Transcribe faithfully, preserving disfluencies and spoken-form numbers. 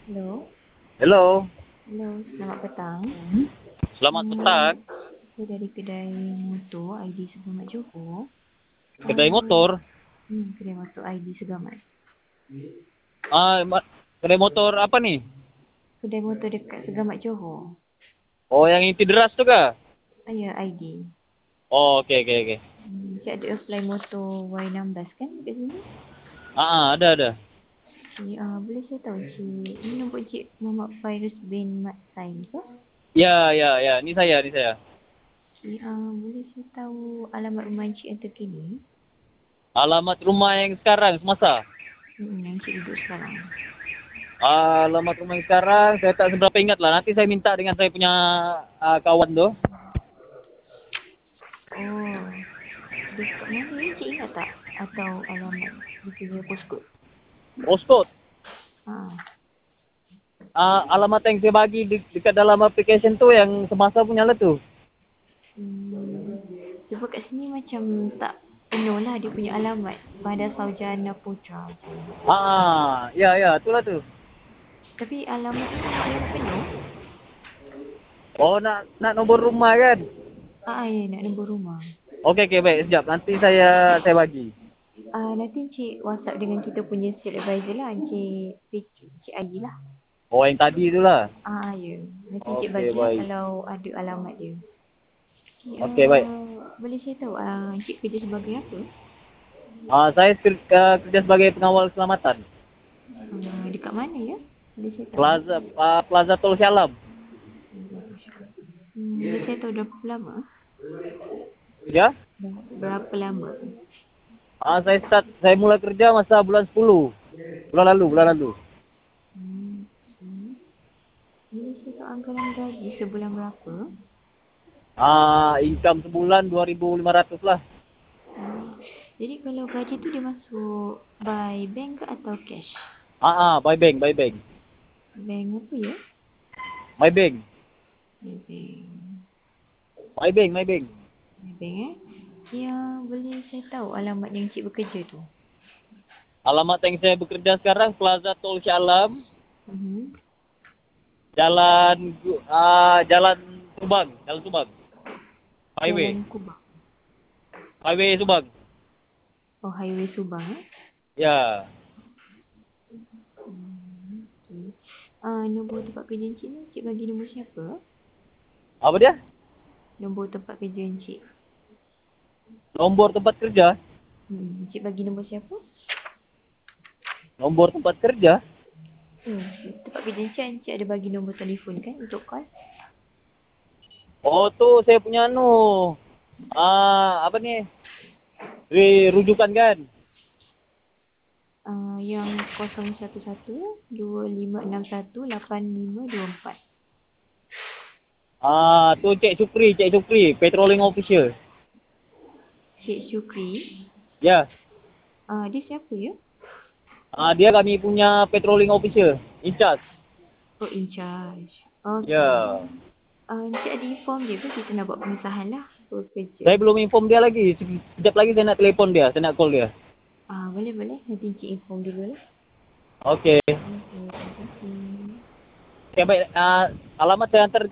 Hello. Hello. Hello, selamat petang. Selamat Hmm, petang. Saya dari kedai motor I D Segamat Johor. Kedai Uh, motor. hmm, kedai motor I D Segamat. Ah, ma- kedai motor apa nih? Kedai motor dekat Segamat Johor. Oh, yang inti deras tu kah? Ah, ya, I D. Oh, okey okey okey. Hmm, Cik ada apply motor Y enam belas kan dekat sini? Ah, ah, ada ada. Cik, uh, boleh saya tahu Cik, ini nombor Cik Muhammad Fairuz bin Mat Sain ke? Ya ya ya, ni saya ni saya. Cik, uh, boleh saya tahu alamat rumah Cik yang terkini? Alamat rumah yang sekarang semasa. Hmm, yang Cik duduk sekarang. Alamat rumah yang sekarang saya tak seberapa ingat lah. Nanti saya minta dengan saya punya ah, kawan tu. Oh, dekat mana ni Cik ingat tak? Atau alamat dia punya postcode? Postcode. Ha. Ah, alamat yang saya bagi de- dekat dalam application tu yang semasa punya lah tu. Hmm. Sebab kat sini macam tak penuh lah dia punya alamat. Pada Saujana Putra je. Ah, ya ya, itulah tu. Tapi alamat tu yang penuh. Oh, nak nak nombor rumah kan? Ah, ya nak nombor rumah. Okey okey, baik, sekejap. Nanti saya saya bagi. Ah, nanti Cik WhatsApp dengan kita punya sales advisor lah. Cik, Cik, Cik Ayi lah. Oh, yang tadi tu lah. Ah, ya. Nanti Cik Okey, bagilah baik. kalau ada alamat dia. Cik, Okey, baik. uh, boleh saya tahu uh, Cik kerja sebagai apa? Ah, saya kerja, kerja sebagai pengawal keselamatan. Uh, dekat mana ya? Boleh saya tahu? Plaza ah, Plaza Tol Sialam. Hmm, boleh saya tahu dah berapa lama? Ya? Dah berapa lama? Ah, saya start saya mula kerja masa bulan sepuluh. Bulan lalu, bulan lalu. Hmm. Hmm. Boleh saya tahu anggaran gaji sebulan berapa? Ah, income sebulan dua ribu lima ratus lah. Hmm. Jadi kalau gaji tu dia masuk by bank ke atau cash? Ah, ah, by bank, by bank. Bank apa ya? My bank. By bank. My bank, my bank. By bank eh? Ya, boleh saya tahu alamat yang Cik bekerja tu? Alamat yang saya bekerja sekarang Plaza Tol Sialam, Hmm. Jalan ah Jalan Subang, Jalan Subang. Highway. Jalan Kubang. Highway Subang. Oh, Highway Subang eh? Ya. Hmm. Okay. Ah, nombor tempat kerja Encik ni, Cik bagi nombor siapa? Apa dia? Nombor tempat kerja Encik. Nombor tempat kerja. Hmm, Encik bagi nombor siapa? Nombor tempat kerja. Hmm, tempat kerja Encik, Encik ada bagi nombor telefon kan untuk call? Oh, tu saya punya anu. Ah, apa ni? Ri- rujukan kan? Uh, yang kosong satu satu dua lima enam satu lapan lima dua empat. Ah, tu Cik Supri, Cik Supri, patrolling officer. Cik Syukri. Ya. Uh, dia siapa ya? Ah, dia kami punya patrolling officer, in charge. Oh, in charge. Okay. Ya. Uh, Encik ada inform dia ke kita nak buat pengesahan lah bekerja? Saya belum inform dia lagi. Sekejap lagi saya nak telefon dia, saya nak call dia. Ah, uh, boleh boleh. Nanti Encik inform dulu lah. Okey. Okay, terima kasih. Okay, baik. Ah, alamat saya hantar